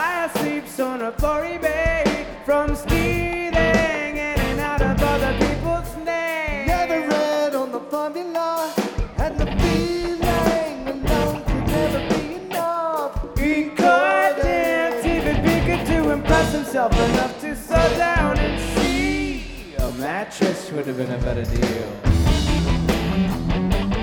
Fire sleeps on a 40 bay from stealing in and out of other people's names. Never read on the formula, had the feeling alone could never be enough. Incoherent, even bigger to impress himself enough to slow down and see. A mattress would have been a better deal.